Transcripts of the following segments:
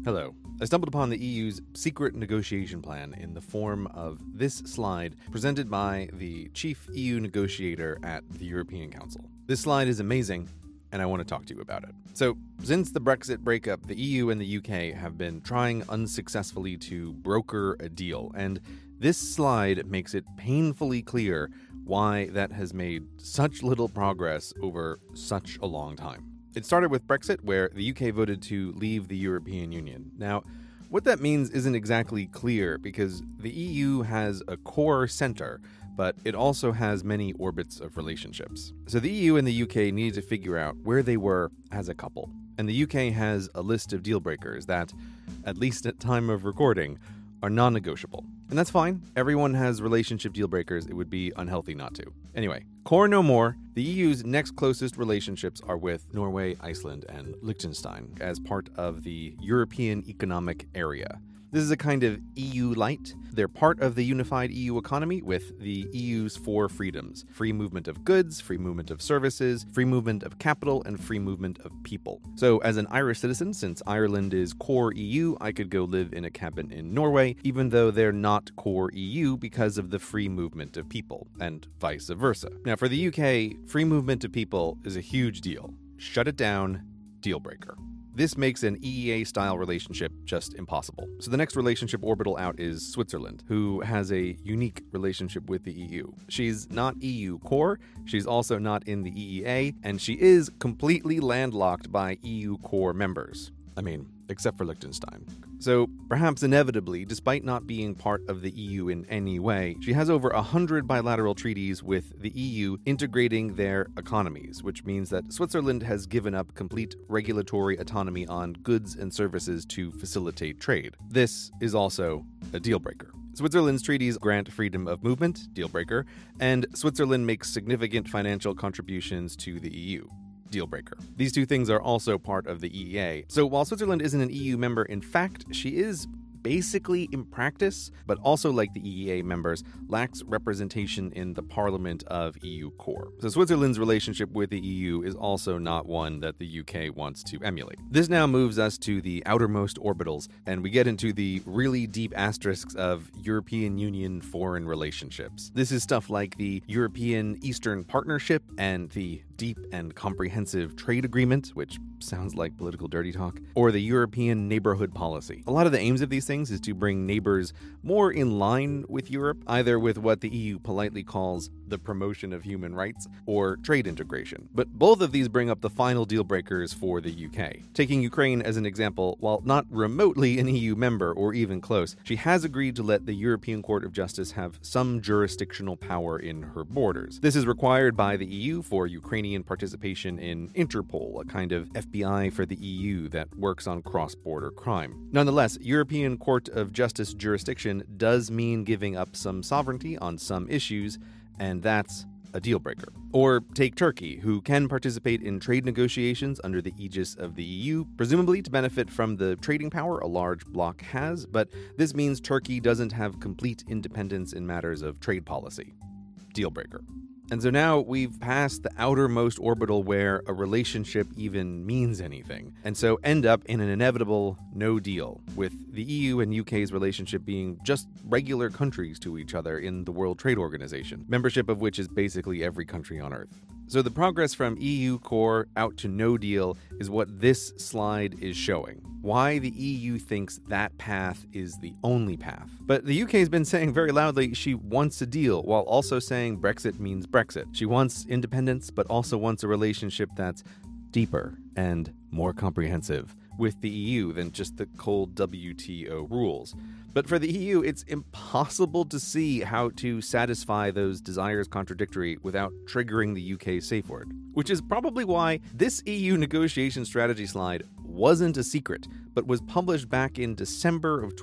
Hello. I stumbled upon the EU's secret negotiation plan in the form of this slide presented by the chief EU negotiator at the European Council. This slide is amazing, and I want to talk to you about it. So, since the Brexit breakup, the EU and the UK have been trying unsuccessfully to broker a deal, and this slide makes it painfully clear why that has made such little progress over such a long time. It started with Brexit, where the UK voted to leave the European Union. Now, what that means isn't exactly clear because the EU has a core center, but it also has many orbits of relationships. So the EU and the UK needed to figure out where they were as a couple. And the UK has a list of deal breakers that, at least at time of recording, are non-negotiable. And that's fine. Everyone has relationship deal breakers. It would be unhealthy not to. Anyway, core no more. The EU's next closest relationships are with Norway, Iceland, and Liechtenstein as part of the European Economic Area. This is a kind of EU light. They're part of the unified EU economy with the EU's 4 freedoms: free movement of goods, free movement of services, free movement of capital, and free movement of people. So as an Irish citizen, since Ireland is core EU, I could go live in a cabin in Norway, even though they're not core EU because of the free movement of people, and vice versa. Now for the UK, free movement of people is a huge deal. Shut it down, deal breaker. This makes an EEA-style relationship just impossible. So the next relationship orbital out is Switzerland, who has a unique relationship with the EU. She's not EU core, she's also not in the EEA, and she is completely landlocked by EU core members. I mean, except for Liechtenstein. So, perhaps inevitably, despite not being part of the EU in any way, she has over 100 bilateral treaties with the EU integrating their economies, which means that Switzerland has given up complete regulatory autonomy on goods and services to facilitate trade. This is also a deal breaker. Switzerland's treaties grant freedom of movement, deal breaker, and Switzerland makes significant financial contributions to the EU. Deal breaker. These two things are also part of the EEA. So while Switzerland isn't an EU member in fact, she is basically in practice, but also like the EEA members, lacks representation in the parliament of EU core. So Switzerland's relationship with the EU is also not one that the UK wants to emulate. This now moves us to the outermost orbitals, and we get into the really deep asterisks of European Union foreign relationships. This is stuff like the European Eastern Partnership and the Deep and Comprehensive Trade Agreement, which sounds like political dirty talk, or the European Neighborhood Policy. A lot of the aims of these things is to bring neighbors more in line with Europe, either with what the EU politely calls the promotion of human rights or trade integration. But both of these bring up the final deal breakers for the UK. Taking Ukraine as an example, while not remotely an EU member or even close, she has agreed to let the European Court of Justice have some jurisdictional power in her borders. This is required by the EU for Ukrainian participation in Interpol, a kind of FBI for the EU that works on cross-border crime. Nonetheless, European Court of Justice jurisdiction does mean giving up some sovereignty on some issues, and that's a deal breaker. Or take Turkey, who can participate in trade negotiations under the aegis of the EU, presumably to benefit from the trading power a large bloc has, but this means Turkey doesn't have complete independence in matters of trade policy. Deal breaker. And so now we've passed the outermost orbital where a relationship even means anything, and so end up in an inevitable no deal, with the EU and UK's relationship being just regular countries to each other in the World Trade Organization, membership of which is basically every country on Earth. So the progress from EU core out to no deal is what this slide is showing. Why the EU thinks that path is the only path. But the UK has been saying very loudly she wants a deal, while also saying Brexit means Brexit. She wants independence, but also wants a relationship that's deeper and more comprehensive with the EU than just the cold WTO rules. But for the EU, it's impossible to see how to satisfy those desires contradictory without triggering the UK safe word. Which is probably why this EU negotiation strategy slide wasn't a secret, but was published back in December of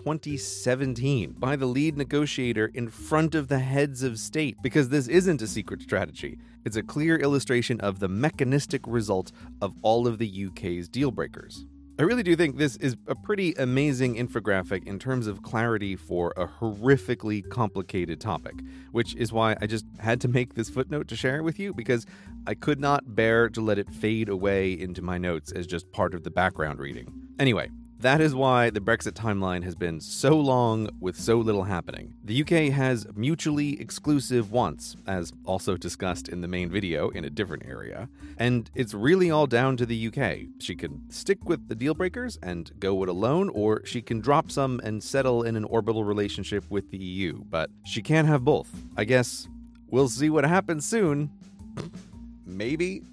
2017 by the lead negotiator in front of the heads of state, because this isn't a secret strategy. It's a clear illustration of the mechanistic result of all of the UK's deal breakers. I really do think this is a pretty amazing infographic in terms of clarity for a horrifically complicated topic, which is why I just had to make this footnote to share it with you, because I could not bear to let it fade away into my notes as just part of the background reading. Anyway, That is why the Brexit timeline has been so long with so little happening. The UK has mutually exclusive wants, as also discussed in the main video in a different area, and it's really all down to the UK. She can stick with the deal breakers and go it alone, or she can drop some and settle in an orbital relationship with the EU, but she can't have both. I guess we'll see what happens soon. Maybe.